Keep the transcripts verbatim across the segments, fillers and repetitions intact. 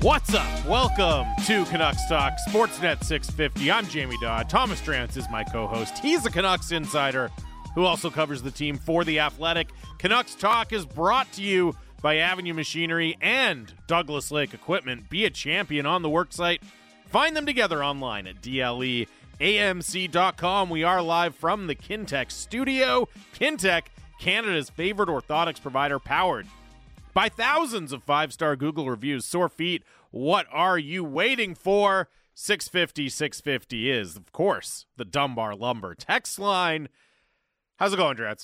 What's up? Welcome to Canucks Talk, Sportsnet six fifty. I'm Jamie Dodd. Thomas Drance is my co-host. He's a Canucks insider who also covers the team for The Athletic. Canucks Talk is brought to you by Avenue Machinery and Douglas Lake Equipment. Be a champion on the worksite. Find them together online at D L E A M C dot com. We are live from the Kintec studio. Kintec, Canada's favorite orthotics provider, powered by thousands of five-star Google reviews. Sore feet, what are you waiting for? six fifty, six fifty is, of course, the Dunbar Lumber text line. How's it going, Drats?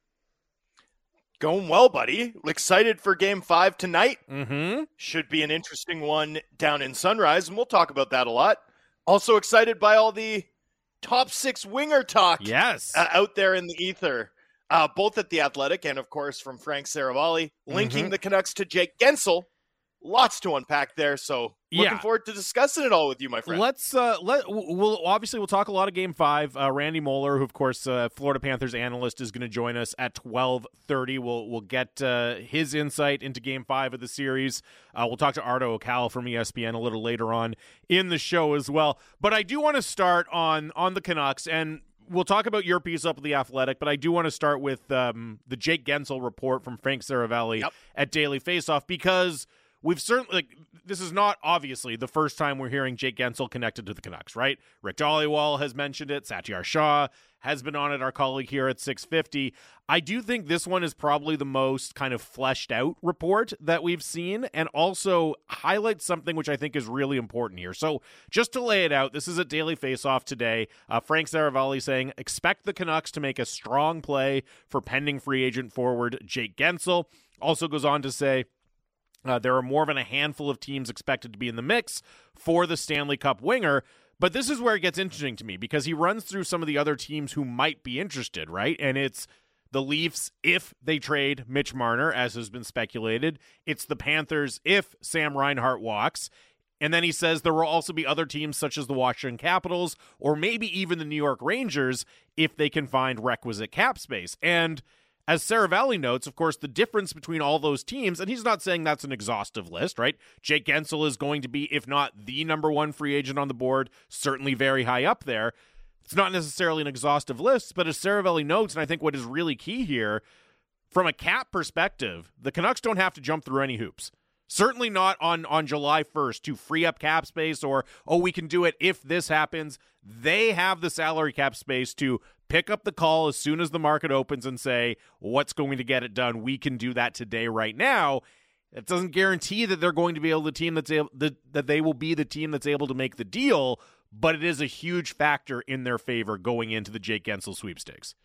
Going well, buddy. Excited for game five tonight. Mm-hmm. Should be an interesting one down in Sunrise, and we'll talk about that a lot. Also excited by all the top six winger talk Yes. uh, out there in the ether. Uh, both at The Athletic and, of course, from Frank Saravalli, linking Mhm. the Canucks to Jake Gensel. Lots to unpack there, so looking Yeah. forward to discussing it all with you, my friend. Let's uh let we'll obviously we'll talk a lot of game five. Uh, Randy Moeller, who of course uh, Florida Panthers analyst, is going to join us at twelve thirty. We'll we'll get uh, his insight into game five of the series. Uh, we'll talk to Ardo O'Cal from E S P N a little later on in the show as well. But I do want to start on on the Canucks, and we'll talk about your piece up at The Athletic, but I do want to start with um, the Jake Gensel report from Frank Saravalli Yep. at Daily Faceoff, because we've certainly, like, this is not obviously the first time we're hearing Jake Gensel connected to the Canucks, right? Rick Dhaliwal has mentioned it. Satyar Shah has been on it, our colleague here at six fifty. I do think this one is probably the most kind of fleshed out report that we've seen, and also highlights something which I think is really important here. So just to lay it out, this is at Daily Faceoff today. Uh, Frank Saravalli saying, expect the Canucks to make a strong play for pending free agent forward Jake Gensel. Also goes on to say, Uh, there are more than a handful of teams expected to be in the mix for the Stanley Cup winger. But this is where it gets interesting to me, because he runs through some of the other teams who might be interested, right? And it's the Leafs if they trade Mitch Marner, as has been speculated. It's the Panthers if Sam Reinhart walks. And then he says there will also be other teams such as the Washington Capitals or maybe even the New York Rangers if they can find requisite cap space. And as Saravalli notes, of course, the difference between all those teams, and he's not saying that's an exhaustive list, right? Jake Gensel is going to be, if not the number one free agent on the board, certainly very high up there. It's not necessarily an exhaustive list, but as Saravalli notes, and I think what is really key here, from a cap perspective, the Canucks don't have to jump through any hoops. Certainly not on, on July first to free up cap space or, oh, we can do it if this happens. They have the salary cap space to pick up the call as soon as the market opens and say, what's going to get it done? We can do that today, right now. It doesn't guarantee that they're going to be able the team that's able that, that they will be the team that's able to make the deal, but it is a huge factor in their favor going into the Jake Gensel sweepstakes.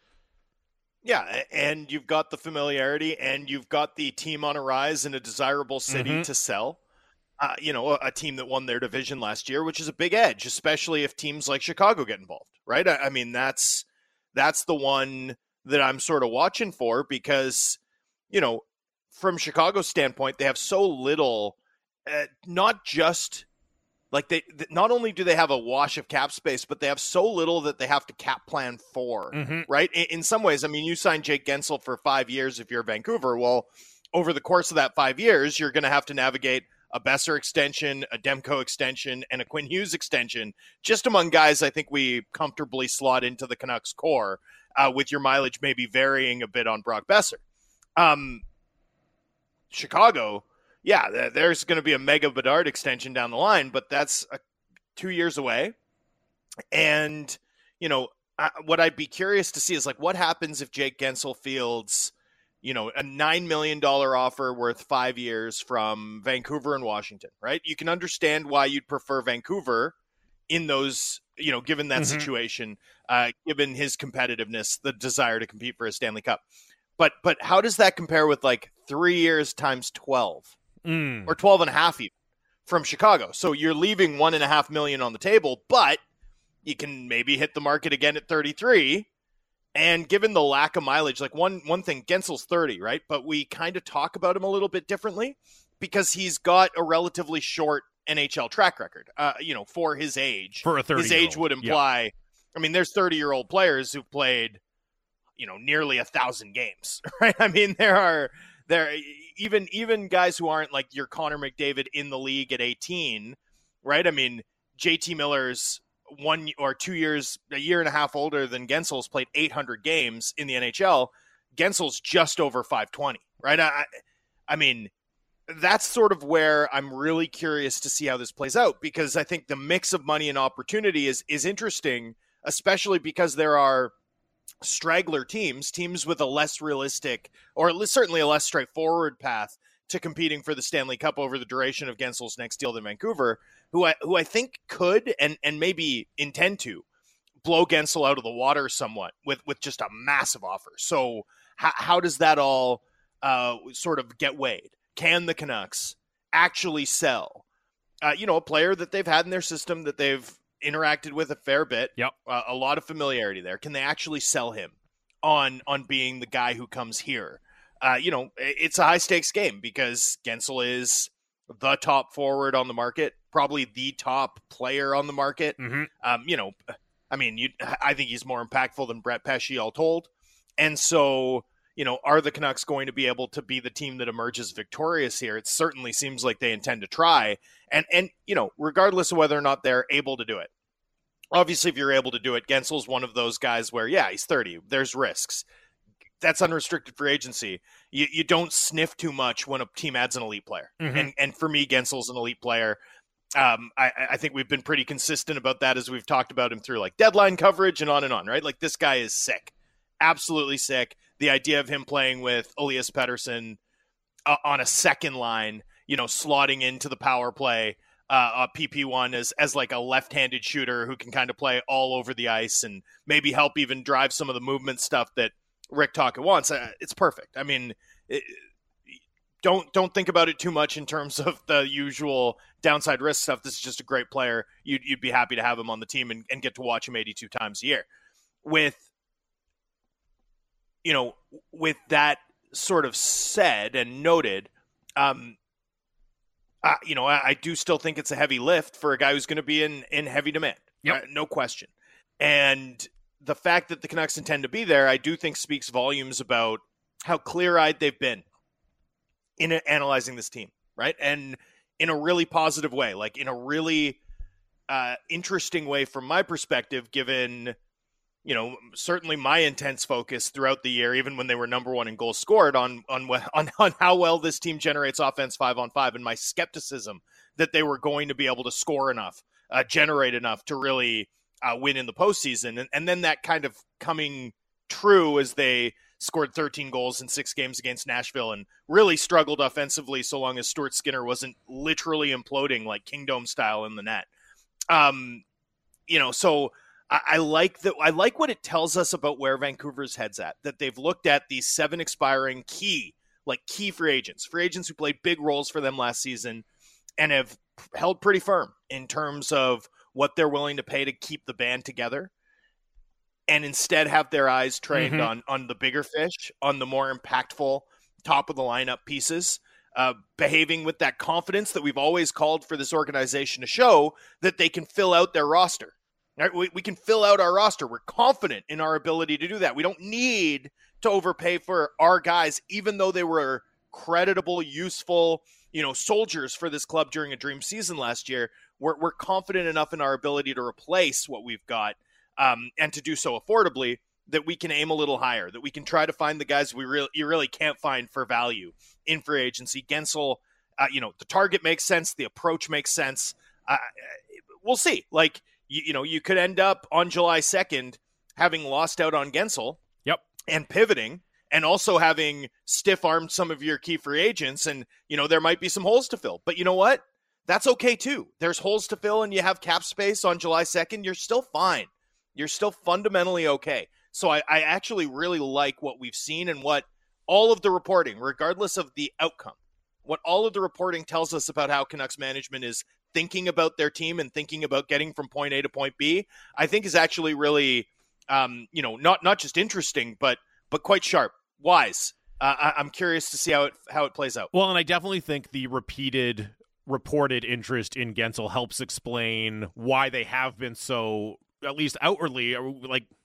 Yeah, and you've got the familiarity, and you've got the team on a rise in a desirable city Mm-hmm. to sell. Uh, you know, a, a team that won their division last year, which is a big edge, especially if teams like Chicago get involved, right? I, I mean, that's that's the one that I'm sort of watching for, because, you know, from Chicago's standpoint, they have so little, uh, not just like they, not only do they have a wash of cap space, but they have so little that they have to cap plan for, Mm-hmm. right? In, in some ways, I mean, you signed Jake Gensel for five years if you're Vancouver. Well, over the course of that five years, you're going to have to navigate a Besser extension, a Demko extension, and a Quinn Hughes extension, just among guys I think we comfortably slot into the Canucks core, uh, with your mileage maybe varying a bit on Brock Besser. Um, Chicago, yeah, th- there's going to be a Mega Bedard extension down the line, but that's uh, two years away. And, you know, I, what I'd be curious to see is, like, what happens if Jake Gensel fields, you know, a nine million dollars offer worth five years from Vancouver and Washington, right? You can understand why you'd prefer Vancouver in those, you know, given that Mm-hmm. situation, uh, given his competitiveness, the desire to compete for a Stanley Cup. But, but how does that compare with like three years times twelve Mm. or twelve and a half even from Chicago? So you're leaving one and a half million on the table, but you can maybe hit the market again at thirty-three. And given the lack of mileage, like one one thing, Gensel's thirty, right? But we kind of talk about him a little bit differently because he's got a relatively short N H L track record, uh, you know, for his age. For a thirty His age would imply, yeah. I mean, there's thirty-year-old players who've played, you know, nearly a thousand games, right? I mean, there are, there even even guys who aren't like your Connor McDavid in the league at eighteen, right? I mean, J T Miller's one or two years, a year and a half older than Gensel's, played eight hundred games in the N H L. Gensel's just over five twenty, right? I, I mean, that's sort of where I'm really curious to see how this plays out, because I think the mix of money and opportunity is is interesting, especially because there are straggler teams, teams with a less realistic, or certainly a less straightforward path to competing for the Stanley Cup over the duration of Gensel's next deal than Vancouver, who I who I think could and and maybe intend to blow Guentzel out of the water somewhat with with just a massive offer. So how how does that all uh, sort of get weighed? Can the Canucks actually sell, uh, you know, a player that they've had in their system, that they've interacted with a fair bit, yep, uh, a lot of familiarity there? Can they actually sell him on on being the guy who comes here? Uh, you know, it's a high stakes game because Guentzel is the top forward on the market, probably the top player on the market. Mm-hmm. Um, you know, I mean, you, I think he's more impactful than Brett Pesce, all told. And so, you know, are the Canucks going to be able to be the team that emerges victorious here? It certainly seems like they intend to try. And, and you know, regardless of whether or not they're able to do it. Obviously, if you're able to do it, Gensel's one of those guys where, yeah, he's thirty. There's risks. That's unrestricted free agency. You you don't sniff too much when a team adds an elite player. Mm-hmm. And and for me, Gensel's an elite player. Um, I, I think we've been pretty consistent about that as we've talked about him through like deadline coverage and on and on, right? Like, this guy is sick. Absolutely sick. The idea of him playing with Elias Pettersson uh, on a second line, you know, slotting into the power play, uh, uh, P P one as, as like a left-handed shooter who can kind of play all over the ice and maybe help even drive some of the movement stuff that Rick Tocchet wants. Uh, it's perfect. I mean, it, don't don't think about it too much in terms of the usual downside risk stuff. This is just a great player. You'd, you'd be happy to have him on the team and, and get to watch him eighty-two times a year. With, you know, with that sort of said and noted, um, uh, you know, I, I do still think it's a heavy lift for a guy who's going to be in, in heavy demand. Yep. Uh, no question. And the fact that the Canucks intend to be there, I do think speaks volumes about how clear-eyed they've been in analyzing this team, right? And in a really positive way, like in a really uh, interesting way from my perspective, given, you know, certainly my intense focus throughout the year, even when they were number one in goals scored, on on on, on how well this team generates offense five on five, and my skepticism that they were going to be able to score enough, uh, generate enough to really Uh, win in the postseason. And, and then that kind of coming true as they scored thirteen goals in six games against Nashville and really struggled offensively so long as Stuart Skinner wasn't literally imploding like Kingdom style in the net. Um, you know, so I, I like that. I like what it tells us about where Vancouver's head's at, that they've looked at these seven expiring key, like key free agents, free agents who played big roles for them last season and have held pretty firm in terms of what they're willing to pay to keep the band together, and instead have their eyes trained mm-hmm. on on the bigger fish, on the more impactful top of the lineup pieces, uh, behaving with that confidence that we've always called for this organization to show, that they can fill out their roster. Right? We, we can fill out our roster. We're confident in our ability to do that. We don't need to overpay for our guys, even though they were creditable, useful, you know, soldiers for this club during a dream season last year. We're, we're confident enough in our ability to replace what we've got, um, and to do so affordably, that we can aim a little higher, that we can try to find the guys we really you really can't find for value in free agency. Guentzel, uh, you know, the target makes sense, the approach makes sense. Uh, we'll see. Like, you, you know, you could end up on July second having lost out on Guentzel, yep, and pivoting, and also having stiff-armed some of your key free agents, and, you know, there might be some holes to fill. But you know what? That's okay, too. There's holes to fill, and you have cap space on July second. You're still fine. You're still fundamentally okay. So I, I actually really like what we've seen and what all of the reporting, regardless of the outcome, what all of the reporting tells us about how Canucks management is thinking about their team and thinking about getting from point A to point B, I think is actually really, um, you know, not not just interesting, but but quite sharp, wise. Uh, I, I'm curious to see how it how it plays out. Well, and I definitely think the repeated reported interest in Guentzel helps explain why they have been so, at least outwardly, like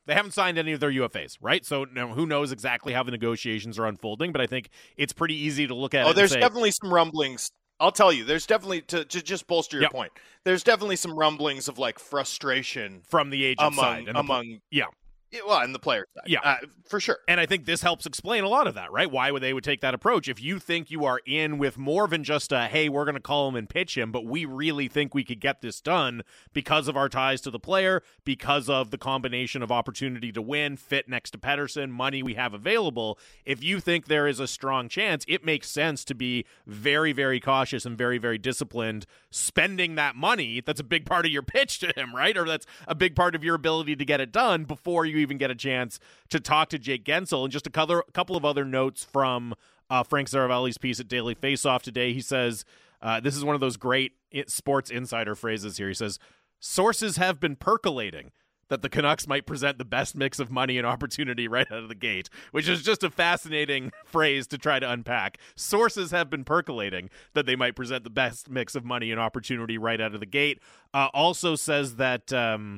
They haven't signed any of their U F As, right? So now who knows exactly how the negotiations are unfolding, but I think it's pretty easy to look at oh, it and there's say, definitely some rumblings. I'll tell you, there's definitely, to, to just bolster your Yep. point, there's definitely some rumblings of like frustration from the agent among, side. And the, among yeah. well, and the player side. Yeah. Uh, for sure. And I think this helps explain a lot of that, right? Why would they would take that approach? If you think you are in with more than just a, hey, we're going to call him and pitch him, but we really think we could get this done because of our ties to the player, because of the combination of opportunity to win, fit next to Pettersson, money we have available. If you think there is a strong chance, it makes sense to be very, very cautious and very, very disciplined spending that money. That's a big part of your pitch to him, right? Or that's a big part of your ability to get it done before you even get a chance to talk to Jake Guentzel. And just a couple of other notes from uh, Frank Zaravelli's piece at Daily Faceoff today. He says, uh, this is one of those great sports insider phrases here. He says, sources have been percolating that the Canucks might present the best mix of money and opportunity right out of the gate, which is just a fascinating phrase to try to unpack. Sources have been percolating that they might present the best mix of money and opportunity right out of the gate. Uh, also says that um,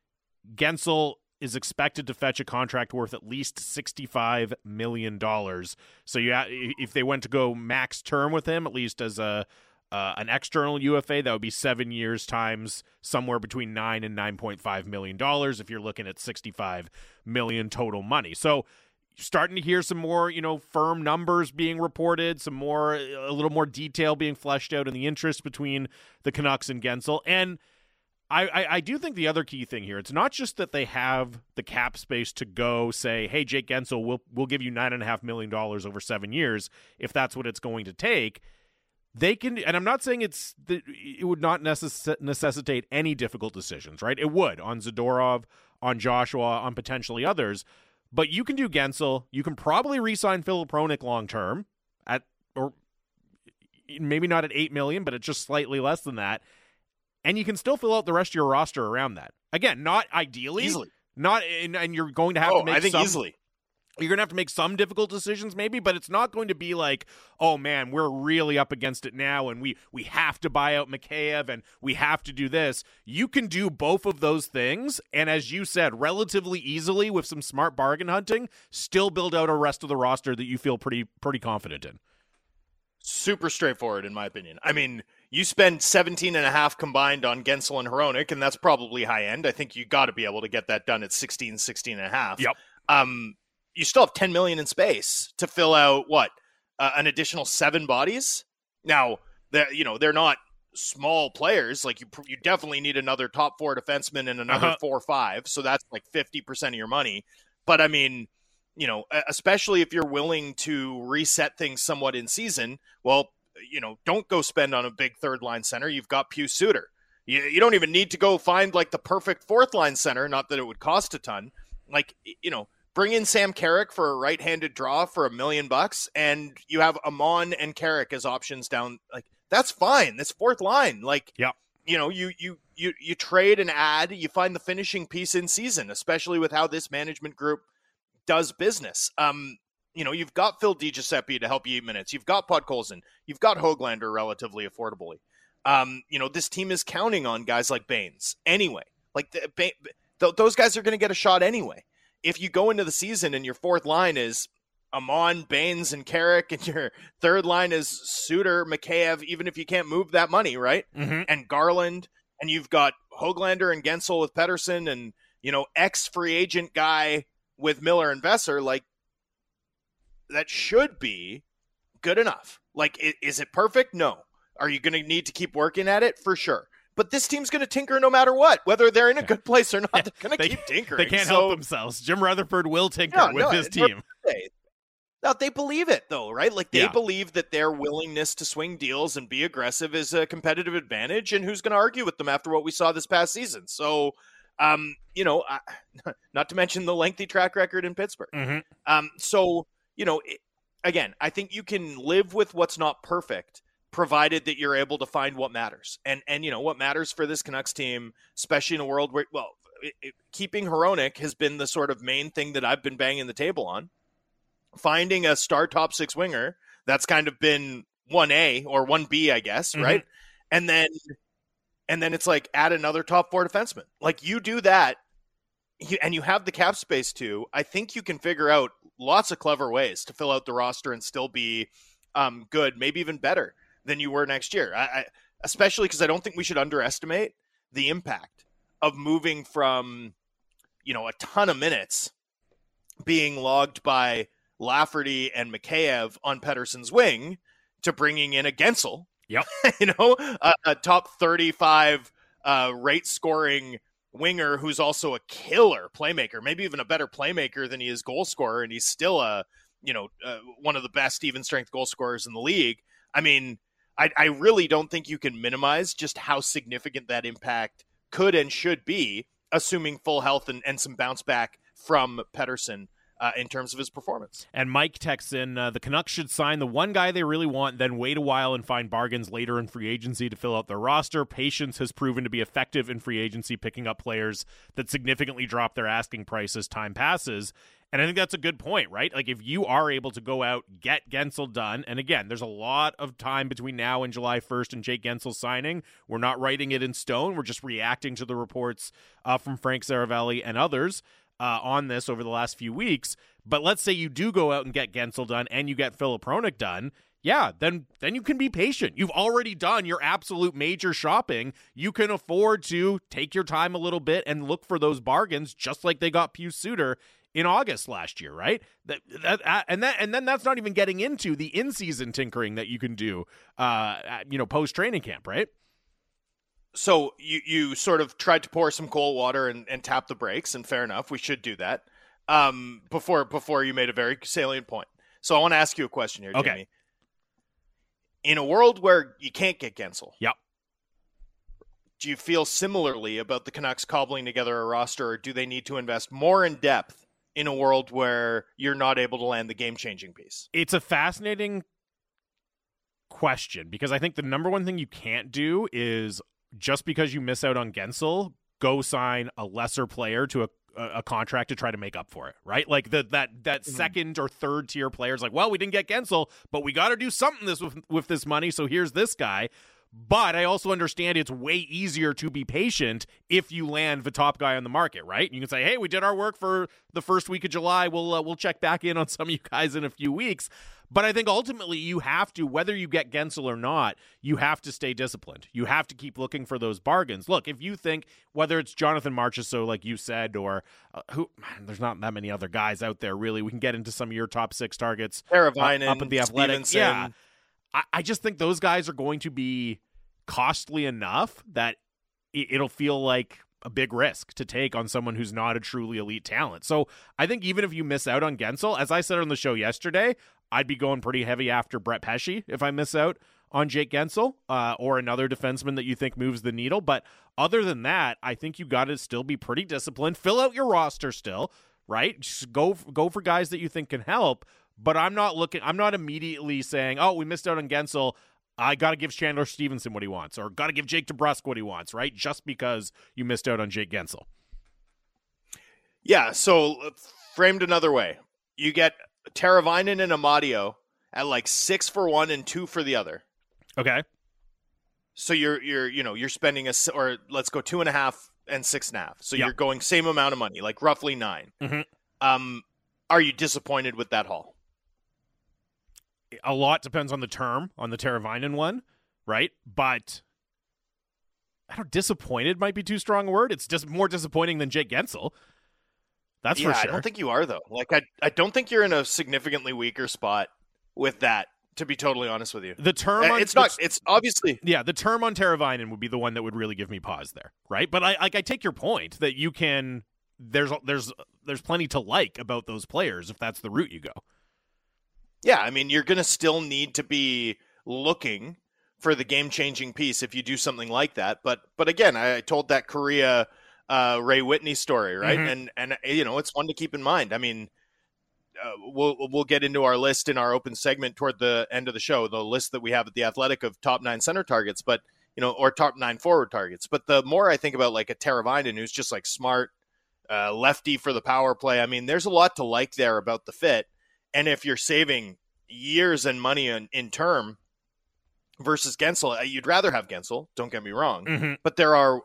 Guentzel is expected to fetch a contract worth at least sixty-five million dollars. So you, if they went to go max term with him, at least as a uh, an external U F A, that would be seven years times somewhere between nine and nine point five million dollars. If you're looking at sixty-five million total money, so you're starting to hear some more, you know, firm numbers being reported, some more, a little more detail being fleshed out in the interest between the Canucks and Guentzel. And I, I, I do think the other key thing here, it's not just that they have the cap space to go say, hey, Jake Guentzel, we'll, we'll give you nine point five million dollars over seven years if that's what it's going to take. They can, and I'm not saying it's it would not necess- necessitate any difficult decisions, right? It would on Zadorov, on Joshua, on potentially others. But you can do Guentzel. You can probably re-sign Filip Hronek long-term at, or maybe not at eight million dollars, but at just slightly less than that. And you can still fill out the rest of your roster around that. Again, not ideally. Easily. Not, and, and you're going to have oh, to make I think some, easily. You're going to have to make some difficult decisions maybe, but it's not going to be like, oh man, we're really up against it now and we we have to buy out Mikheyev and we have to do this. You can do both of those things, and as you said, relatively easily with some smart bargain hunting, still build out a rest of the roster that you feel pretty pretty confident in. Super straightforward, in my opinion. I mean, you spend seventeen and a half combined on Guentzel and Hronek, and that's probably high end. I think you got to be able to get that done at sixteen, sixteen and a half. Yep. Um, you still have ten million in space to fill out what uh, an additional seven bodies. Now, they're, you know, they're not small players. Like you, you definitely need another top four defenseman and another uh-huh. four or five. So that's like fifty percent of your money. But I mean, you know, especially if you're willing to reset things somewhat in season, well, you know, don't go spend on a big third line center. You've got Pius Suter. You, you don't even need to go find like the perfect fourth line center. Not that it would cost a ton. Like, you know, bring in Sam Carrick for a right-handed draw for a million bucks, and you have Amon and Carrick as options down. Like, that's fine. This fourth line, like, yeah. you know, you you you you trade and add. You find the finishing piece in season, especially with how this management group does business. Um, you know, you've got Phil DiGiuseppe to help you eat minutes. You've got Podkolzin. You've got Höglander relatively affordably. Um, you know, this team is counting on guys like Baines anyway. Like the, ba- th- those guys are going to get a shot anyway. If you go into the season and your fourth line is Amon, Baines, and Carrick, and your third line is Suter, Mikheyev, even if you can't move that money, right? Mm-hmm. And Garland, and you've got Höglander and Guentzel with Pettersson, and, you know, ex-free agent guy with Miller and Vesser, like, that should be good enough. Like, is it perfect? No. Are you going to need to keep working at it? For sure. But this team's going to tinker no matter what, whether they're in a good place or not. They're going to keep tinkering. They can't so, help themselves. Jim Rutherford will tinker no, with no, his team. They, now, they believe it, though, right? Like, they yeah. believe that their willingness to swing deals and be aggressive is a competitive advantage, and who's going to argue with them after what we saw this past season? So, um, you know, I, not to mention the lengthy track record in Pittsburgh. Mm-hmm. Um, so, you know, it, again, I think you can live with what's not perfect, provided that you're able to find what matters. And, and you know, what matters for this Canucks team, especially in a world where, well, it, it, keeping Hronek has been the sort of main thing that I've been banging the table on. Finding a star top six winger, that's kind of been one A or one B, I guess, mm-hmm. right? And then, and then it's like add another top four defenseman. Like, you do that, you, and you have the cap space too, I think you can figure out lots of clever ways to fill out the roster and still be um, good, maybe even better than you were next year. I, I especially because I don't think we should underestimate the impact of moving from, you know, a ton of minutes being logged by Lafferty and Mikheyev on Pettersson's wing to bringing in a Guentzel. Yep. you know, a, a top thirty-five uh, rate scoring winger who's also a killer playmaker, maybe even a better playmaker than he is goal scorer. And he's still a, you know, uh, one of the best even strength goal scorers in the league. I mean, I, I really don't think you can minimize just how significant that impact could and should be, assuming full health and, and some bounce back from Pettersson uh, in terms of his performance. And Mike texts in, uh, the Canucks should sign the one guy they really want, then wait a while and find bargains later in free agency to fill out their roster. Patience has proven to be effective in free agency, picking up players that significantly drop their asking price as time passes. And I think that's a good point, right? Like, if you are able to go out, get Guentzel done, and again, there's a lot of time between now and July first and Jake Guentzel signing. We're not writing it in stone. We're just reacting to the reports uh, from Frank Saravelli and others uh, on this over the last few weeks. But let's say you do go out and get Guentzel done and you get Filip Hronek done. Yeah, then then you can be patient. You've already done your absolute major shopping. You can afford to take your time a little bit and look for those bargains, just like they got Pius Suter in August last year, right? That, that and that and then that's not even getting into the in-season tinkering that you can do, uh, you know, post-training camp, right? So you you sort of tried to pour some cold water and, and tap the brakes, and fair enough, we should do that. Um, before before you made a very salient point. So I want to ask you a question here, Jamie. Okay. In a world where you can't get Guentzel, yep. do you feel similarly about the Canucks cobbling together a roster, or do they need to invest more in depth in a world where you're not able to land the game-changing piece? It's a fascinating question, because I think the number one thing you can't do is, just because you miss out on Guentzel, go sign a lesser player to a a contract to try to make up for it, right? Like the, that that mm-hmm. second or third tier players, like, well, we didn't get Guentzel, but we got to do something this with, with this money, so here's this guy. But I also understand it's way easier to be patient if you land the top guy on the market, right? You can say, hey, we did our work for the first week of July. We'll uh, we'll check back in on some of you guys in a few weeks. But I think ultimately you have to, whether you get Guentzel or not, you have to stay disciplined. You have to keep looking for those bargains. Look, if you think, whether it's Jonathan Marchessault, like you said, or uh, who, man, there's not that many other guys out there, really. We can get into some of your top six targets uh, up at the Athletic. Stevenson. Yeah. I, I just think those guys are going to be costly enough that it, it'll feel like a big risk to take on someone who's not a truly elite talent. So I think even if you miss out on Guentzel, as I said on the show yesterday, I'd be going pretty heavy after Brett Pesce if I miss out on Jake Guentzel uh, or another defenseman that you think moves the needle. But other than that, I think you got to still be pretty disciplined. Fill out your roster still, right? Just go go for guys that you think can help. But I'm not looking. I'm not immediately saying, "Oh, we missed out on Guentzel. I got to give Chandler Stevenson what he wants, or got to give Jake DeBrusk what he wants," right? Just because you missed out on Jake Guentzel. Yeah. So framed another way, you get Teravainen and Amadio at like six for one and two for the other. Okay. So you're you're you know you're spending a or let's go two and a half and six and a half. So yep. you're going same amount of money, like roughly nine. Mm-hmm. Um, are you disappointed with that haul? A lot depends on the term on the Teravainen one, right? But I don't. Disappointed might be too strong a word. It's just more disappointing than Jake Guentzel. That's yeah, for sure. I don't think you are, though. Like, I, I don't think you're in a significantly weaker spot with that, to be totally honest with you. The term on, it's not, it's obviously. Yeah, the term on Teravainen would be the one that would really give me pause there, right? But I like I take your point that you can, there's there's there's plenty to like about those players if that's the route you go. Yeah, I mean, you're going to still need to be looking for the game-changing piece if you do something like that. But, but again, I told that Korea Uh, Ray Whitney story, right? Mm-hmm. And and you know, it's one to keep in mind. I mean, uh, we'll we'll get into our list in our open segment toward the end of the show, the list that we have at the Athletic of top nine center targets, but you know, or top nine forward targets. But the more I think about like a Teravainen, who's just like smart, uh, lefty for the power play. I mean, there's a lot to like there about the fit. And if you're saving years and money in, in term versus Guentzel, you'd rather have Guentzel. Don't get me wrong, mm-hmm. but there are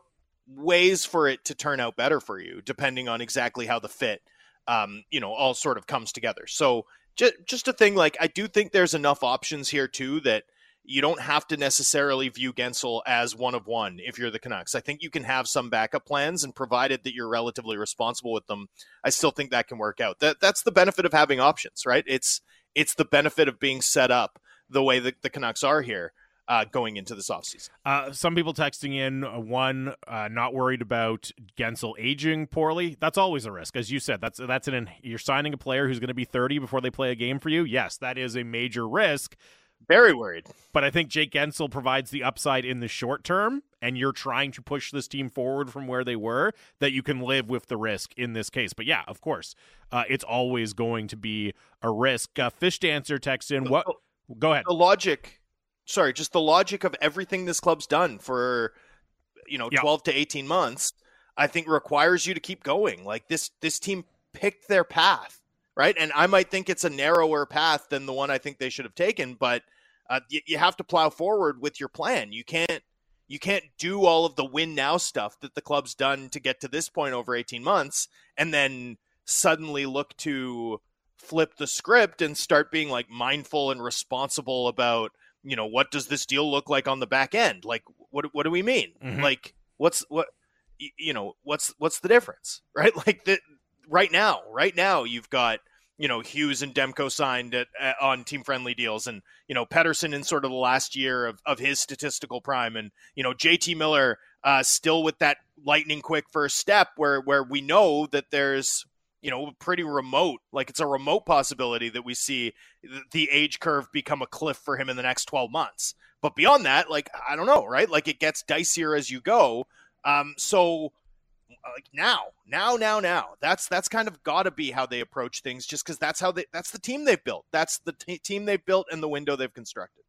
ways for it to turn out better for you, depending on exactly how the fit, um, you know, all sort of comes together. So just, just a thing, like, I do think there's enough options here too, that you don't have to necessarily view Guentzel as one of one if you're the Canucks. I think you can have some backup plans, and provided that you're relatively responsible with them, I still think that can work out. That That's the benefit of having options, right? It's, it's the benefit of being set up the way that the Canucks are here. Uh, going into this offseason. Uh, some people texting in, uh, one, uh, not worried about Guentzel aging poorly. That's always a risk. As you said, that's that's an you're signing a player who's going to be thirty before they play a game for you. Yes, that is a major risk. Very worried. But I think Jake Guentzel provides the upside in the short term, and you're trying to push this team forward from where they were, that you can live with the risk in this case. But yeah, of course, uh, it's always going to be a risk. Uh, Fish Dancer texts in, what? Go ahead. The logic... Sorry, just the logic of everything this club's done for, you know, twelve to eighteen months, I think requires you to keep going. Like, this this team picked their path, right? And I might think it's a narrower path than the one I think they should have taken, but uh, you, you have to plow forward with your plan. You can't you can't do all of the win now stuff that the club's done to get to this point over eighteen months and then suddenly look to flip the script and start being like mindful and responsible about, you know, what does this deal look like on the back end? Like, what what do we mean? Mm-hmm. Like, what's what, you know, what's what's the difference, right? Like, the, right now, right now, you've got, you know, Hughes and Demko signed at, at, on team-friendly deals, and, you know, Pettersson in sort of the last year of, of his statistical prime, and, you know, J T Miller uh, still with that lightning quick first step where where we know that there's, you know, pretty remote, like it's a remote possibility that we see the age curve become a cliff for him in the next twelve months. But beyond that, like, I don't know, right? Like, it gets dicier as you go. Um, so like now, now, now, now, that's, that's kind of gotta be how they approach things, just because that's how they, that's the team they've built. That's the t- team they've built and the window they've constructed.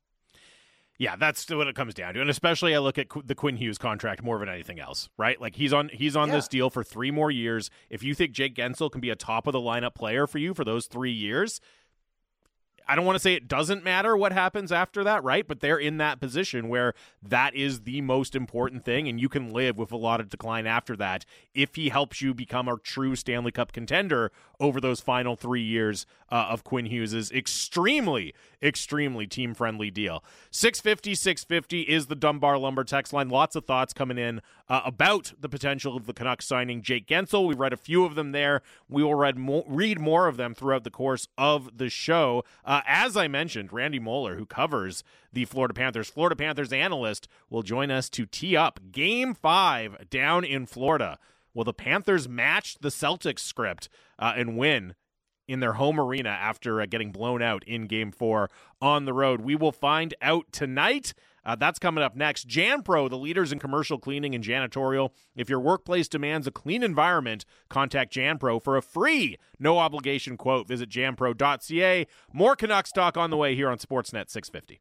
Yeah, that's what it comes down to. And especially I look at the Quinn Hughes contract more than anything else, right? Like, he's on he's on yeah. this deal for three more years. If you think Jake Guentzel can be a top of the lineup player for you for those three years, I don't want to say it doesn't matter what happens after that, right? But they're in that position where that is the most important thing, and you can live with a lot of decline after that if he helps you become a true Stanley Cup contender over those final three years uh, of Quinn Hughes' extremely, extremely team-friendly deal. six fifty, six fifty is the Dunbar Lumber text line. Lots of thoughts coming in uh, about the potential of the Canucks signing Jake Guentzel. We've read a few of them there. We will read mo- read more of them throughout the course of the show. Uh, as I mentioned, Randy Moeller, who covers the Florida Panthers, Florida Panthers analyst, will join us to tee up Game five down in Florida. Will the Panthers match the Celtics script uh, and win in their home arena after uh, getting blown out in Game four on the road? We will find out tonight. Uh, that's coming up next. JanPro, the leaders in commercial cleaning and janitorial. If your workplace demands a clean environment, contact JanPro for a free, no-obligation quote. Visit jan pro dot c a. More Canucks talk on the way here on Sportsnet six fifty.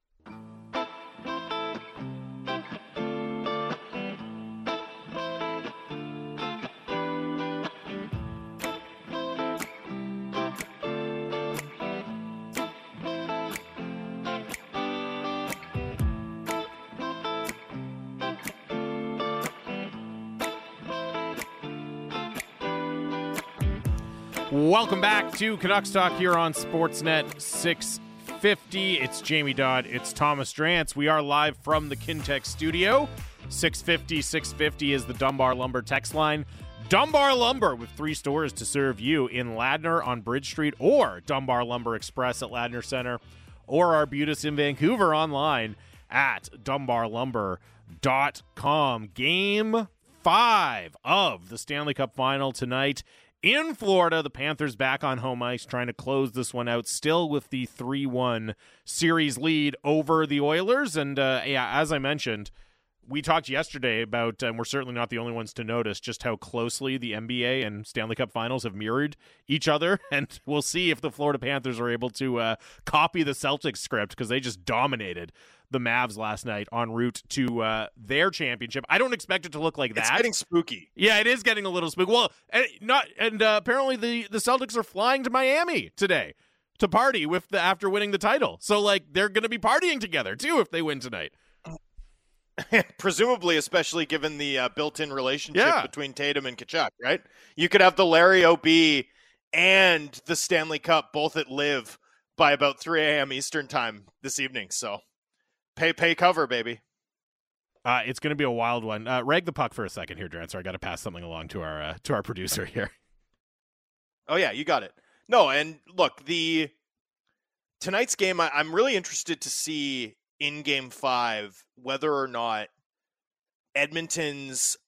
Welcome back to Canucks Talk here on Sportsnet six fifty. It's Jamie Dodd. It's Thomas Drance. We are live from the Kintec studio. six fifty, six fifty is the Dunbar Lumber text line. Dunbar Lumber with three stores to serve you in Ladner on Bridge Street, or Dunbar Lumber Express at Ladner Center, or Arbutus in Vancouver online at dunbar lumber dot com. Game five of the Stanley Cup Final tonight in Florida. The Panthers back on home ice trying to close this one out, still with the three one series lead over the Oilers. And uh, yeah, as I mentioned, we talked yesterday about, and we're certainly not the only ones to notice, just how closely the N B A and Stanley Cup Finals have mirrored each other. And we'll see if the Florida Panthers are able to uh, copy the Celtics script, because they just dominated the Mavs last night en route to uh, their championship. I don't expect it to look like that. It's getting spooky. Yeah, it is getting a little spooky. Well, and not and uh, apparently the, the Celtics are flying to Miami today to party with the after winning the title. So like they're going to be partying together too if they win tonight. Presumably, especially given the uh, built-in relationship Yeah. between Tatum and Kachuk, right? You could have the Larry O B and the Stanley Cup both at Live by about three a.m. Eastern time this evening. So pay pay cover, baby. Uh, it's going to be a wild one. Uh, rag the puck for a second here, Drance. I got to pass something along to our uh, to our producer here. Oh yeah, you got it. No, and look, the tonight's game, I, I'm really interested to see in Game Five whether or not Edmonton's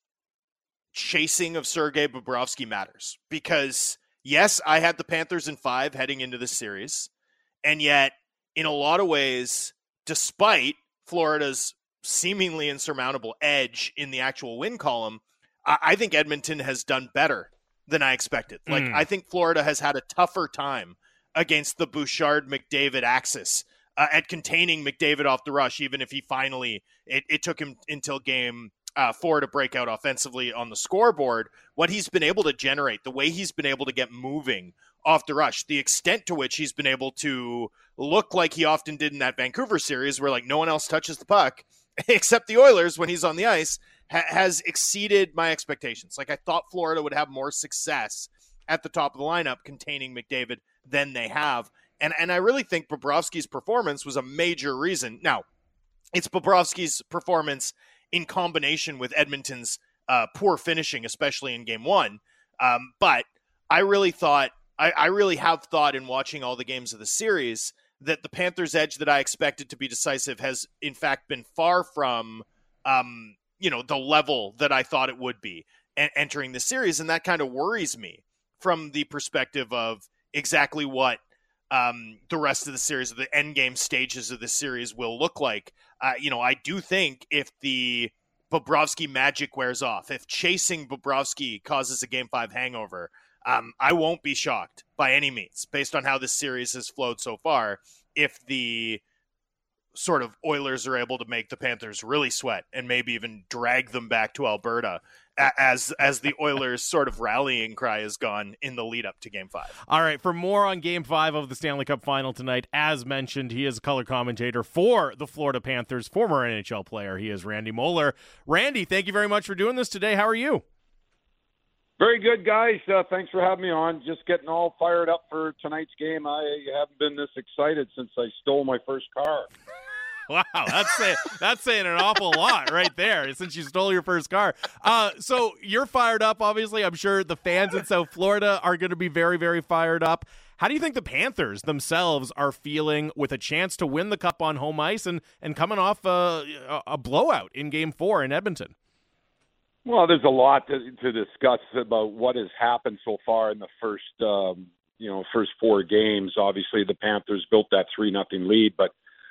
chasing of Sergei Bobrovsky matters. Because yes, I had the Panthers in five heading into this series, and yet in a lot of ways, despite Florida's seemingly insurmountable edge in the actual win column, I, I think Edmonton has done better than I expected. Like, Mm. I think Florida has had a tougher time against the Bouchard-McDavid axis uh, at containing McDavid off the rush, even if he finally, it, it took him until game uh, four to break out offensively on the scoreboard. What he's been able to generate, the way he's been able to get moving off the rush, the extent to which he's been able to look like he often did in that Vancouver series where like no one else touches the puck except the Oilers when he's on the ice, ha- has exceeded my expectations. Like, I thought Florida would have more success at the top of the lineup containing McDavid than they have. And and I really think Bobrovsky's performance was a major reason. Now, it's Bobrovsky's performance in combination with Edmonton's uh, poor finishing, especially in game one. Um, but I really thought, I, I really have thought in watching all the games of the series that the Panthers' edge that I expected to be decisive has, in fact, been far from, um, you know, the level that I thought it would be en- entering the series. And that kind of worries me from the perspective of exactly what um, the rest of the series, the end game stages of the series will look like. Uh, you know, I do think if the Bobrovsky magic wears off, if chasing Bobrovsky causes a game five hangover, Um, I won't be shocked by any means, based on how this series has flowed so far, if the sort of Oilers are able to make the Panthers really sweat and maybe even drag them back to Alberta as as the Oilers' sort of rallying cry is gone in the lead up to Game Five. All right, for more on Game Five of the Stanley Cup Final tonight, as mentioned, he is a color commentator for the Florida Panthers, former N H L player. He is Randy Moeller. Randy, thank you very much for doing this today. How are you? Very good, guys. Uh, thanks for having me on. Just getting all fired up for tonight's game. I haven't been this excited since I stole my first car. Wow, that's say, that's saying an awful lot right there since you stole your first car. Uh, so you're fired up, obviously. I'm sure the fans in South Florida are going to be very, very fired up. How do you think the Panthers themselves are feeling with a chance to win the Cup on home ice and, and coming off a, a blowout in Game four in Edmonton? Well, there's a lot to, to discuss about what has happened so far in the first, um, you know, first four games. Obviously, the Panthers built that three nothing lead, but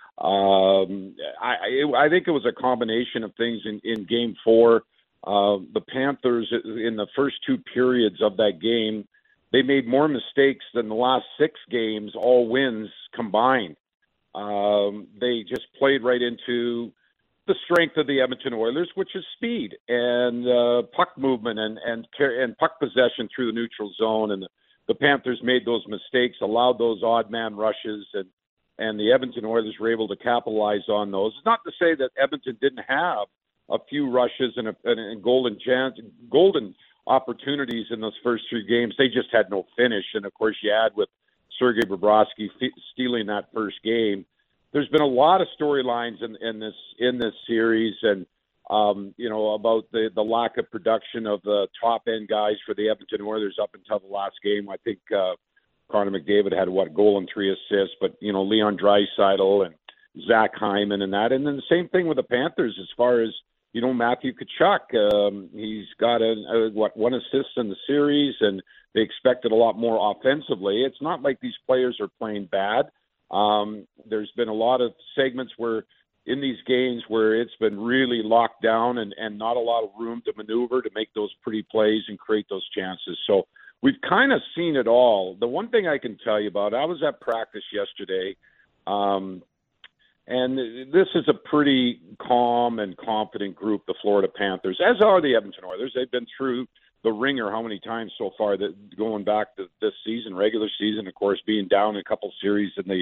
um, I, I think it was a combination of things in, in Game Four. Uh, the Panthers, in the first two periods of that game, they made more mistakes than the last six games, all wins combined. Um, they just played right into the strength of the Edmonton Oilers, which is speed and uh, puck movement and and and puck possession through the neutral zone. And the, the Panthers made those mistakes, allowed those odd man rushes, and and the Edmonton Oilers were able to capitalize on those. It's not to say that Edmonton didn't have a few rushes and, a, and, and golden chance, golden opportunities in those first three games. They just had no finish. And of course, you add with Sergei Bobrovsky f- stealing that first game. There's been a lot of storylines in, in this in this series, and um, you know about the, the lack of production of the top end guys for the Edmonton Oilers up until the last game. I think uh, Connor McDavid had what goal and three assists, but you know Leon Draisaitl and Zach Hyman and that, and then the same thing with the Panthers as far as you know Matthew Tkachuk. Um, he's got a, a what one assist in the series, and they expected a lot more offensively. It's not like these players are playing bad. Um, there's been a lot of segments where in these games where it's been really locked down and, and not a lot of room to maneuver to make those pretty plays and create those chances. So we've kind of seen it all. The one thing I can tell you about, I was at practice yesterday, um, and this is a pretty calm and confident group, the Florida Panthers, as are the Edmonton Oilers. They've been through the ringer how many times so far, that going back to this season, regular season, of course, being down a couple series in the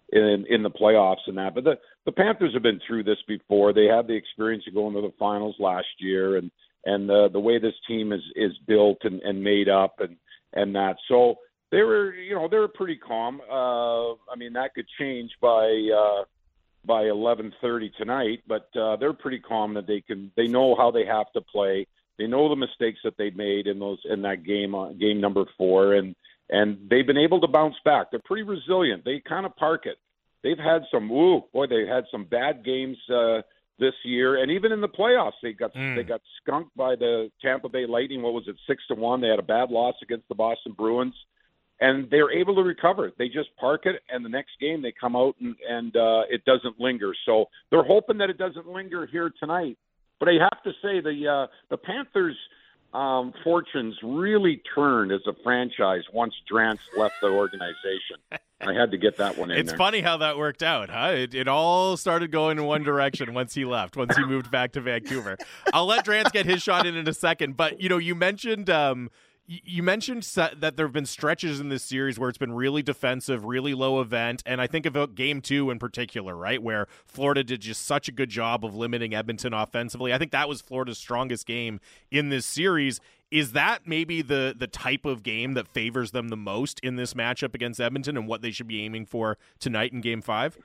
in in the playoffs and that. But the the Panthers have been through this before. They had the experience of going to the finals last year, and and the the way this team is is built and, and made up and and that. So they were, you know, they were pretty calm. Uh, I mean, that could change by uh, by eleven thirty tonight, but uh, they're pretty calm that they can. They know how they have to play. They know the mistakes that they made in those in that game, uh, game number four, and and they've been able to bounce back. They're pretty resilient. They kind of park it. They've had some, ooh, boy, they had some bad games uh, this year, and even in the playoffs, they got mm. they got skunked by the Tampa Bay Lightning. What was it, six to one? They had a bad loss against the Boston Bruins, and they're able to recover. They just park it, and the next game they come out and and uh, it doesn't linger. So they're hoping that it doesn't linger here tonight. But I have to say the uh, the Panthers' um, fortunes really turned as a franchise once Drance left the organization. I had to get that one in It's there. funny how that worked out, huh? It, it all started going in one direction once he left, once he moved back to Vancouver. I'll let Drance get his shot in in a second, but you know, you mentioned um, you mentioned that there have been stretches in this series where it's been really defensive, really low event, and I think about game two in particular, right, where Florida did just such a good job of limiting Edmonton offensively. I think that was Florida's strongest game in this series. Is that maybe the the type of game that favors them the most in this matchup against Edmonton and what they should be aiming for tonight in game five?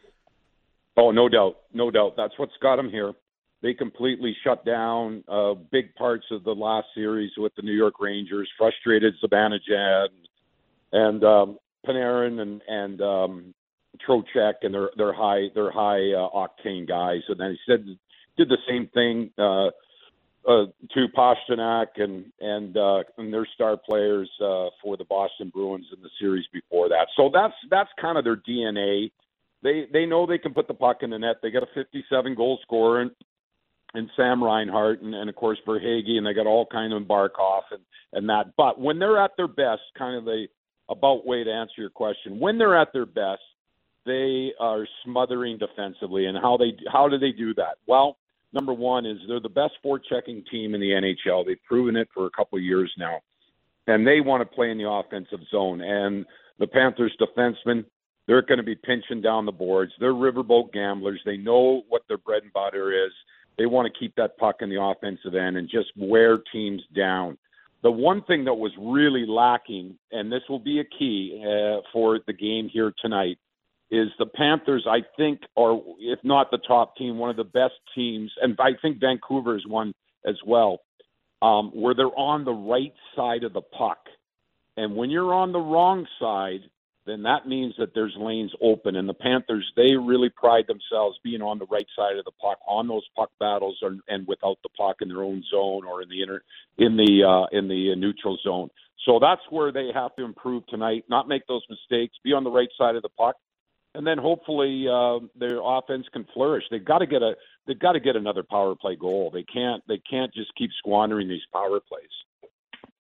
Oh, no doubt. No doubt. That's what's got them here. They completely shut down uh, big parts of the last series with the New York Rangers, frustrated Zibanejad and um, Panarin and and um, Trocheck and their their high their high uh, octane guys. And then he said did the same thing uh, uh, to Pastrnak and and uh, and their star players uh, for the Boston Bruins in the series before that. So that's that's kind of their D N A. They they know they can put the puck in the net. They got a fifty-seven goal scorer and, and Sam Reinhart and, and of course Verhaeghe, and they got all kind of Barkov and, and that. But when they're at their best, kind of the about way to answer your question, when they're at their best, they are smothering defensively. And how they how do they do that? Well, number one is they're the best forechecking team in the N H L. They've proven it for a couple of years now. And they want to play in the offensive zone. And the Panthers defensemen, they're going to be pinching down the boards. They're riverboat gamblers. They know what their bread and butter is. They want to keep that puck in the offensive end and just wear teams down. The one thing that was really lacking, and this will be a key uh, for the game here tonight, is the Panthers, I think, are, if not the top team, one of the best teams, and I think Vancouver is one as well, um, where they're on the right side of the puck. And when you're on the wrong side, then that means that there's lanes open. And the Panthers, they really pride themselves being on the right side of the puck, on those puck battles, or, and without the puck in their own zone or in the inner, in the uh, in the neutral zone. So that's where they have to improve tonight. Not make those mistakes. Be on the right side of the puck, and then hopefully uh, their offense can flourish. They've got to get a they've got to get another power play goal. They can't they can't just keep squandering these power plays.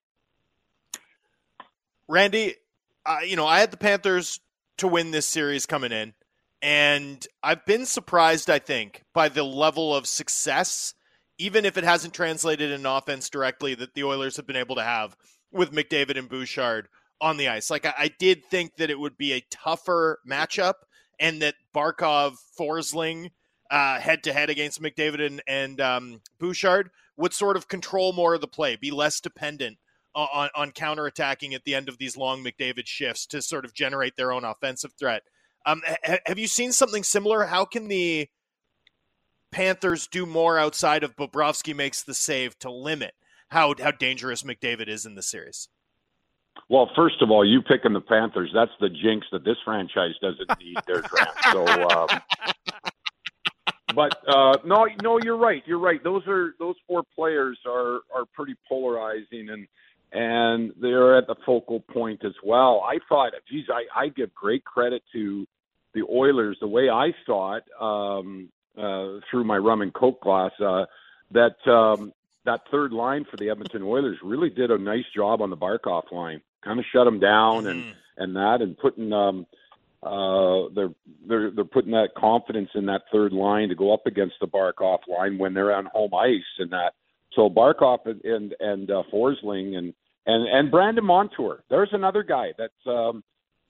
Randy, Uh, you know, I had the Panthers to win this series coming in, and I've been surprised, I think, by the level of success, even if it hasn't translated in offense directly, that the Oilers have been able to have with McDavid and Bouchard on the ice. Like, I, I did think that it would be a tougher matchup, and that Barkov, Forsling, uh, head-to-head against McDavid and, and um, Bouchard would sort of control more of the play, be less dependent on, on counterattacking at the end of these long McDavid shifts to sort of generate their own offensive threat. Um, ha- have you seen something similar? How can the Panthers do more outside of Bobrovsky makes the save to limit how how dangerous McDavid is in the series? Well, first of all, you picking the Panthers, that's the jinx that this franchise doesn't need their draft. So, um, but uh, no, no, you're right. You're right. Those are those four players are are pretty polarizing, and and they're at the focal point as well. I thought, geez, I, I give great credit to the Oilers, the way I saw it um, uh, through my rum and coke glass, uh, that um, that third line for the Edmonton Oilers really did a nice job on the Barkov line, kind of shut them down and, mm. and that, and putting um, uh, they're they're they're putting that confidence in that third line to go up against the Barkov line when they're on home ice and that. So Barkov and and, and uh, Forsling and, and and Brandon Montour. There's another guy that's um, he's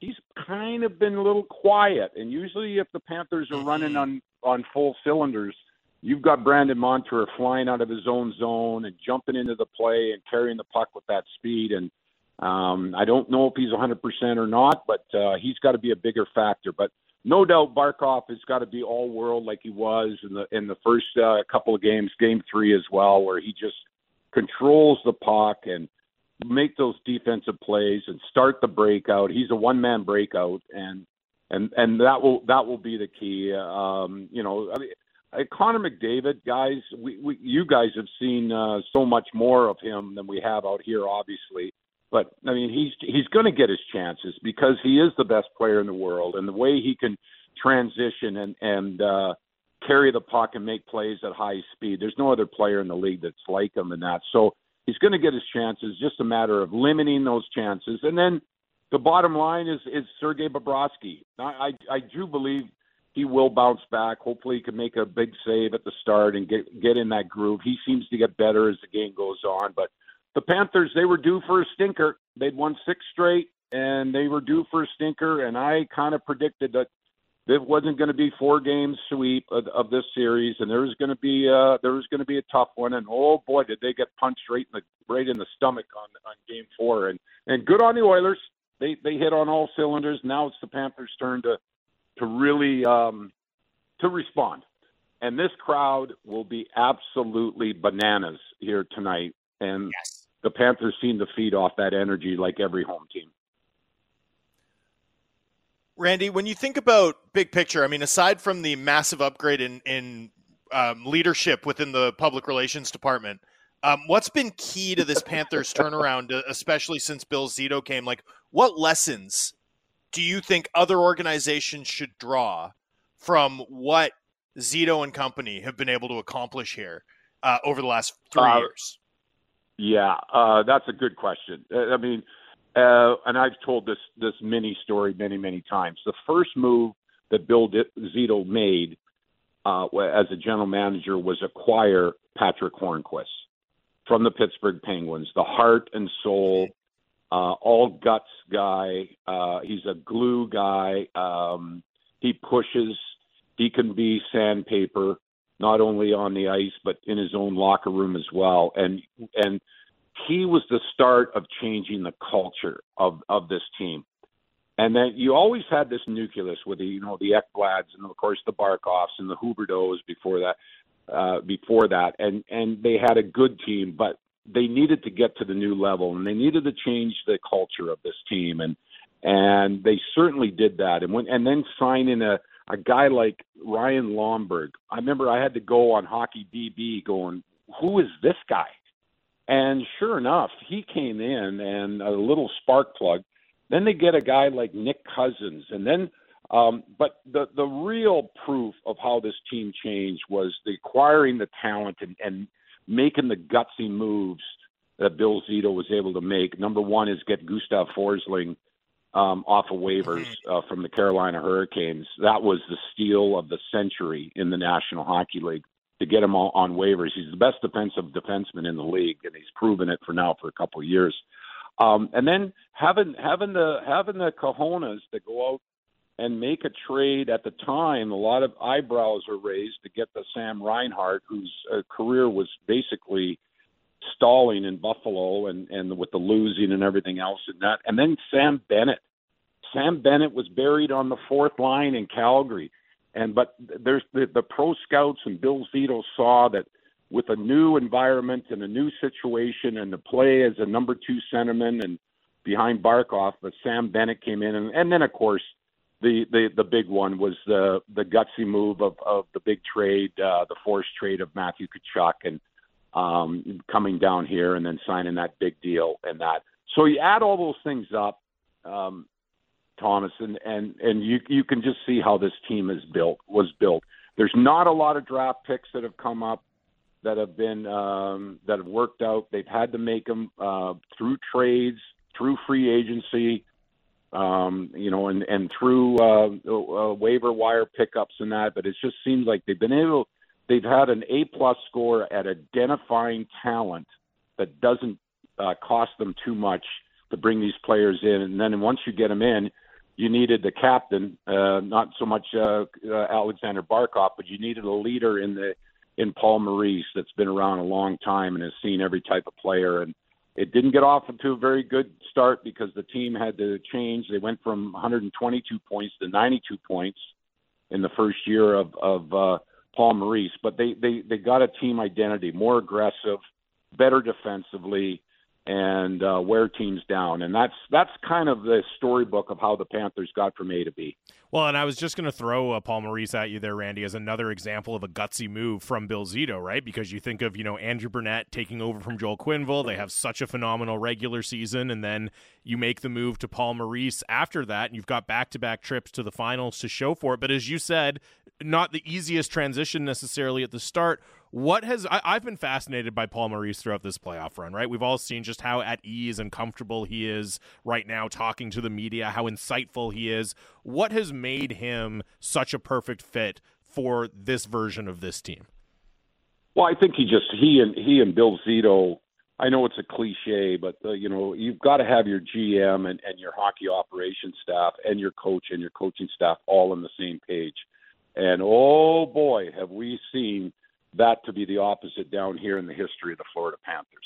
kind of been a little quiet. And usually if the Panthers are running on, on full cylinders, you've got Brandon Montour flying out of his own zone and jumping into the play and carrying the puck with that speed. And um, I don't know if he's one hundred percent or not, but uh, he's got to be a bigger factor. But no doubt Barkov has got to be all-world like he was in the in the first uh, couple of games, game three as well, where he just controls the puck and make those defensive plays and start the breakout. He's a one-man breakout, and and and that will that will be the key. Um, you know, I mean, uh, Connor McDavid, guys, we, we you guys have seen uh, so much more of him than we have out here, obviously. But I mean, he's he's going to get his chances because he is the best player in the world, and the way he can transition and and uh, carry the puck and make plays at high speed. There's no other player in the league that's like him in that. So he's going to get his chances. Just a matter of limiting those chances. And then the bottom line is is Sergei Bobrovsky. I, I I do believe he will bounce back. Hopefully, he can make a big save at the start and get get in that groove. He seems to get better as the game goes on, but the Panthers, they were due for a stinker. They'd won six straight, and they were due for a stinker, and I kind of predicted that it wasn't going to be four game sweep of, of this series, and there was going to be uh, there was going to be a tough one. And oh boy, did they get punched right in the right in the stomach on on game four. And and good on the Oilers. They they hit on all cylinders. Now it's the Panthers' turn to to really um, to respond. And this crowd will be absolutely bananas here tonight. And yes. The Panthers seem to feed off that energy like every home team. Randy, when you think about big picture, I mean, aside from the massive upgrade in, in um, leadership within the public relations department, um, what's been key to this Panthers turnaround, especially since Bill Zito came? Like, what lessons do you think other organizations should draw from what Zito and company have been able to accomplish here uh, over the last three uh, years? Yeah, uh, that's a good question. I mean, uh, and I've told this this mini story many, many times. The first move that Bill Zito made uh, as a general manager was acquire Patrick Hornquist from the Pittsburgh Penguins, the heart and soul, uh, all guts guy. Uh, he's a glue guy. Um, he pushes. He can be sandpaper, not only on the ice, but in his own locker room as well. And and he was the start of changing the culture of, of this team. And then you always had this nucleus with the, you know, the Ekblads and of course the Barkovs and the Huberdeaus before that, uh, before that. And, and they had a good team, but they needed to get to the new level and they needed to change the culture of this team. And, and they certainly did that. And when, and then signing a, a guy like Ryan Lomberg. I remember I had to go on Hockey D B going, who is this guy? And sure enough, he came in and a little spark plug. Then they get a guy like Nick Cousins. And then, um, but the, the real proof of how this team changed was the acquiring the talent and, and making the gutsy moves that Bill Zito was able to make. Number one is get Gustav Forsling Um, off of waivers uh, from the Carolina Hurricanes. That was the steal of the century in the National Hockey League to get him on, on waivers. He's the best defensive defenseman in the league, and he's proven it for now for a couple of years. Um, and then having having the having the cojones to go out and make a trade at the time, a lot of eyebrows were raised to get the Sam Reinhart, whose uh, career was basically stalling in Buffalo and, and with the losing and everything else and that. And then Sam Bennett. Sam Bennett was buried on the fourth line in Calgary. And but there's the, the pro scouts and Bill Zito saw that with a new environment and a new situation and to play as a number two centerman and behind Barkov, but Sam Bennett came in. And, and then, of course, the, the, the big one was the, the gutsy move of, of the big trade, uh, the forced trade of Matthew Tkachuk and um, coming down here and then signing that big deal and that. So you add all those things up, um, Thomas, and, and, and you you can just see how this team is built, was built. There's not a lot of draft picks that have come up that have been um, that have worked out. They've had to make them uh, through trades, through free agency, um, you know, and and through uh, uh, waiver wire pickups and that. But it just seems like they've been able. They've had an A plus score at identifying talent that doesn't uh, cost them too much to bring these players in, and then once you get them in, you needed the captain, uh, not so much uh, uh, Alexander Barkov, but you needed a leader in the in Paul Maurice that's been around a long time and has seen every type of player. And it didn't get off to a very good start because the team had to change. They went from one hundred twenty-two points to ninety-two points in the first year of, of uh, Paul Maurice. But they, they, they got a team identity, more aggressive, better defensively, and uh, wear teams down. And that's that's kind of the storybook of how the Panthers got from A to B. Well, and I was just going to throw uh, Paul Maurice at you there, Randy, as another example of a gutsy move from Bill Zito, right? Because you think of, you know, Andrew Burnett taking over from Joel Quenneville. They have such a phenomenal regular season, and then you make the move to Paul Maurice after that, and you've got back-to-back trips to the finals to show for it. But as you said, not the easiest transition necessarily at the start. What has I, I've been fascinated by Paul Maurice throughout this playoff run, right? We've all seen just how at ease and comfortable he is right now talking to the media, how insightful he is. What has made him such a perfect fit for this version of this team? Well, I think he just he and he and Bill Zito. I know it's a cliche, but uh, you know, you've got to have your G M and, and your hockey operations staff and your coach and your coaching staff all on the same page. And oh boy, have we seen that to be the opposite down here in the history of the Florida Panthers.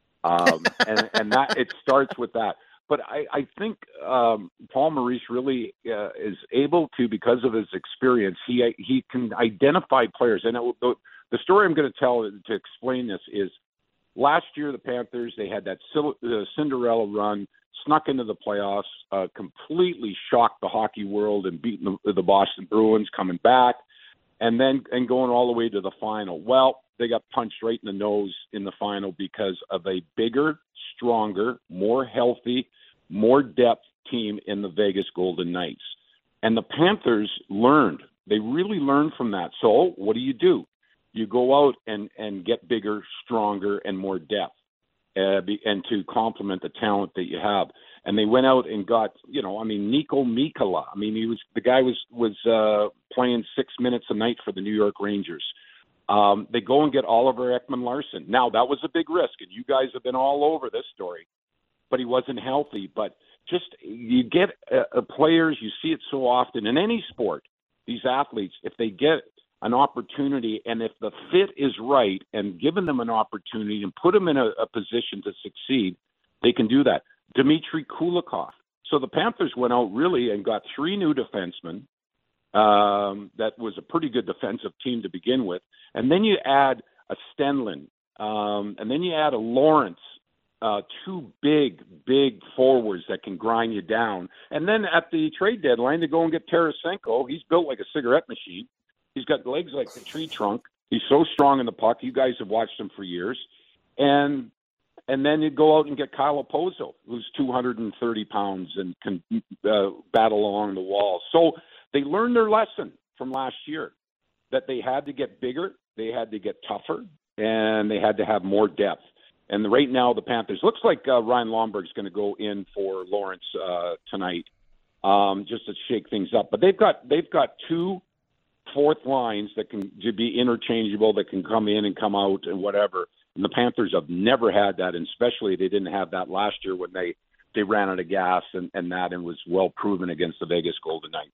Um, and, and that it starts with that. But I, I think um, Paul Maurice really uh, is able to, because of his experience, he he can identify players. And it, the, the story I'm going to tell to explain this is last year the Panthers, they had that uh, Cinderella run, snuck into the playoffs, uh, completely shocked the hockey world and beaten the, the Boston Bruins, coming back. And then and going all the way to the final. Well, they got punched right in the nose in the final because of a bigger, stronger, more healthy, more depth team in the Vegas Golden Knights. And the Panthers learned. They really learned from that. So what do you do? You go out and, and get bigger, stronger, and more depth. Uh, be, and to complement the talent that you have. And they went out and got, you know, I mean, Nico Mikkola. I mean, he was the guy was was uh, playing six minutes a night for the New York Rangers. Um, they go and get Oliver Ekman-Larsson. Now, that was a big risk, and you guys have been all over this story. But he wasn't healthy. But just you get uh, players, you see it so often in any sport, these athletes, if they get an opportunity, and if the fit is right and giving them an opportunity and put them in a, a position to succeed, they can do that. Dmitry Kulikov. So the Panthers went out really and got three new defensemen. Um, that was a pretty good defensive team to begin with. And then you add a Stenlin, um, and then you add a Lawrence, uh, two big, big forwards that can grind you down. And then at the trade deadline, they go and get Tarasenko. He's built like a cigarette machine. He's got legs like a tree trunk. He's so strong in the puck. You guys have watched him for years. And and then you go out and get Kyle Opozo, who's two hundred thirty pounds and can uh, battle along the wall. So they learned their lesson from last year, that they had to get bigger, they had to get tougher, and they had to have more depth. And right now the Panthers, looks like uh, Ryan Lomberg's going to go in for Lawrence uh, tonight, um, just to shake things up. But they've got they've got two fourth lines that can to be interchangeable, that can come in and come out and whatever. And the Panthers have never had that, and especially they didn't have that last year when they, they ran out of gas and, and that and was well proven against the Vegas Golden Knights.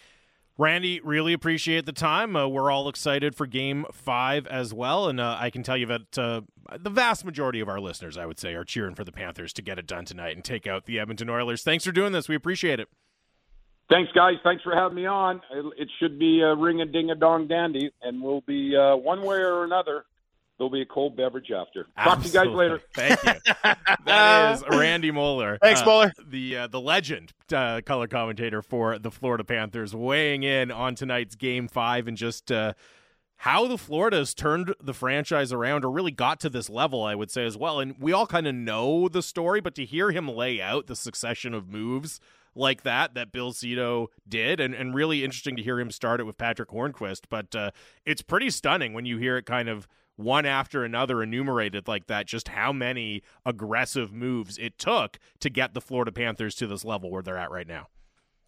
Randy, really appreciate the time. Uh, we're all excited for Game five as well, and uh, I can tell you that uh, the vast majority of our listeners, I would say, are cheering for the Panthers to get it done tonight and take out the Edmonton Oilers. Thanks for doing this. We appreciate it. Thanks, guys. Thanks for having me on. It should be a ring-a-ding-a-dong-dandy, and we'll be uh, one way or another. There'll be a cold beverage after. Talk Absolutely. to you guys later. Thank you. That is Randy Moeller. Thanks, uh, Moeller. The uh, the legend uh, color commentator for the Florida Panthers, weighing in on tonight's Game Five and just uh, how the Floridas turned the franchise around, or really got to this level, I would say as well. And we all kind of know the story, but to hear him lay out the succession of moves like that that Bill Zito did, and, and really interesting to hear him start it with Patrick Hornquist. But uh, it's pretty stunning when you hear it kind of one after another enumerated like that, just how many aggressive moves it took to get the Florida Panthers to this level where they're at right now.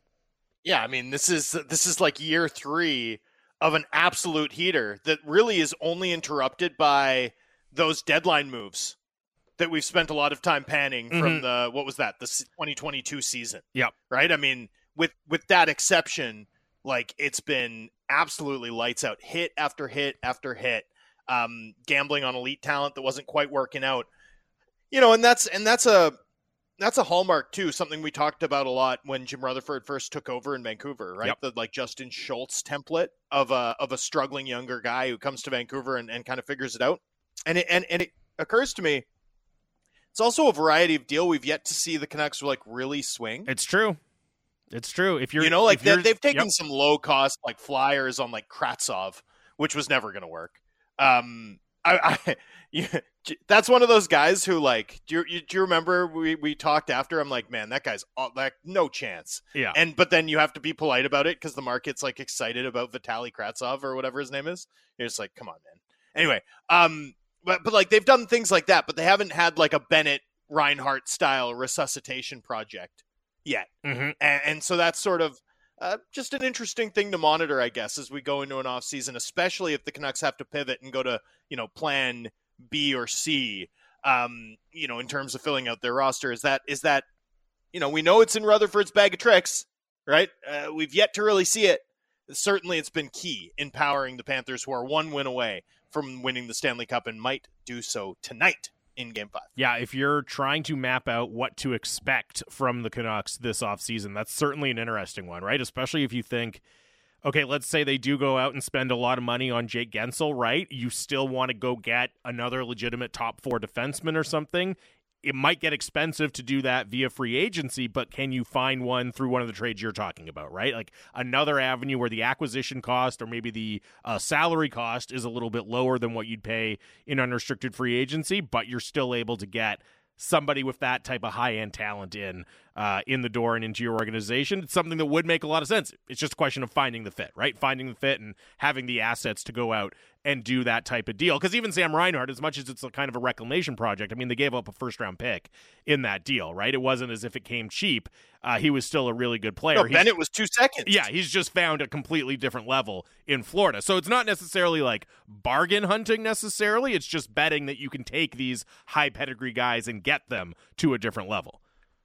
Yeah, I mean, this is this is like year three of an absolute heater that really is only interrupted by those deadline moves that we've spent a lot of time panning mm-hmm. from the, what was that, the twenty twenty-two season. Yep. Right? I mean, with with that exception, like it's been absolutely lights out, hit after hit after hit, um, gambling on elite talent that wasn't quite working out. You know, and that's and that's a that's a hallmark too. Something we talked about a lot when Jim Rutherford first took over in Vancouver, right? Yep. The like Justin Schultz template of a of a struggling younger guy who comes to Vancouver and, and kind of figures it out. And it and, and it occurs to me, it's also a variety of deal. We've yet to see the Canucks like really swing. It's true. It's true. If you're, you know, like they, you're, they've taken yep. some low cost like flyers on like Kravtsov, which was never going to work. Um, I, I yeah, that's one of those guys who like, do you, do you remember we, we talked after? I'm like, man, that guy's like no chance. Yeah. And but then you have to be polite about it because the market's like excited about Vitaly Kravtsov or whatever his name is. You're just like, come on, man. Anyway, um, but but like they've done things like that, but they haven't had like a Bennett Reinhart style resuscitation project yet. Mm-hmm. And, and so that's sort of uh, just an interesting thing to monitor, I guess, as we go into an off season, especially if the Canucks have to pivot and go to, you know, plan B or C, um, you know, in terms of filling out their roster. Is that, is that, you know, we know it's in Rutherford's bag of tricks, right? Uh, we've yet to really see it. Certainly it's been key in powering the Panthers, who are one win away from winning the Stanley Cup and might do so tonight in game five. Yeah, if you're trying to map out what to expect from the Canucks this offseason, that's certainly an interesting one, right? Especially if you think, okay, let's say they do go out and spend a lot of money on Jake Guentzel, right? You still want to go get another legitimate top four defenseman or something. It might get expensive to do that via free agency, but can you find one through one of the trades you're talking about, right? Like another avenue where the acquisition cost or maybe the uh, salary cost is a little bit lower than what you'd pay in unrestricted free agency, but you're still able to get somebody with that type of high-end talent in uh, in the door and into your organization. It's something that would make a lot of sense. It's just a question of finding the fit, right? Finding the fit and having the assets to go out and do that type of deal. Because even Sam Reinhart, as much as it's a kind of a reclamation project, I mean, they gave up a first-round pick in that deal, right? It wasn't as if it came cheap. Uh, he was still a really good player. No, He's, Bennett was two seconds. Yeah, he's just found a completely different level in Florida. So it's not necessarily like bargain hunting necessarily. It's just betting that you can take these high pedigree guys and get them to a different level.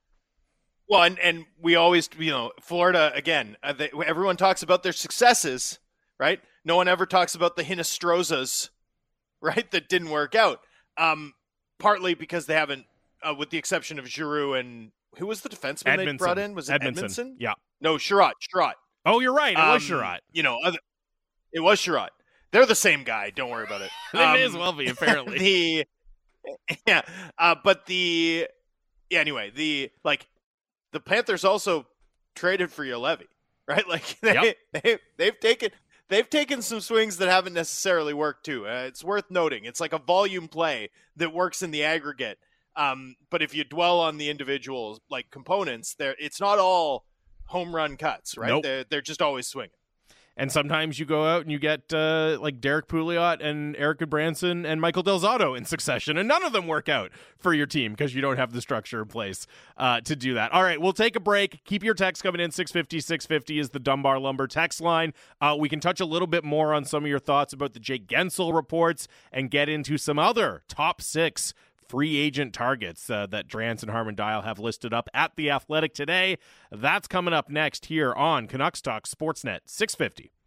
Well, and, and we always, you know, Florida, again, uh, they, everyone talks about their successes, right? No one ever talks about the Hinostrozas, right, that didn't work out. Um, partly because they haven't, uh, with the exception of Giroux and who was the defenseman Edmondson. they brought in? Was it Edmondson? Edmondson? Yeah. No, Sherratt. Sherratt. Oh, you're right. It um, was Sherratt. You know, other, it was Sherratt. They're the same guy. Don't worry about it. They um, may as well be, apparently. the yeah, uh, but the yeah. Anyway, the like the Panthers also traded for Juolevi, right? Like they, Yep. they they've taken they've taken some swings that haven't necessarily worked too. Uh, it's worth noting. It's like a volume play that works in the aggregate. Um, but if you dwell on the individual like components, there it's not all home run cuts, right? Nope. They're, they're just always swinging. And sometimes you go out and you get uh, like Derek Pouliot and Eric Goodbranson and Michael Del Zotto in succession, and none of them work out for your team because you don't have the structure in place uh, to do that. All right, we'll take a break. Keep your text coming in. six fifty, six fifty is the Dunbar Lumber text line. Uh, we can touch a little bit more on some of your thoughts about the Jake Guentzel reports and get into some other top six free agent targets uh, that Drance and Harman Dial have listed up at The Athletic today. That's coming up next here on Canucks Talk Sportsnet six fifty.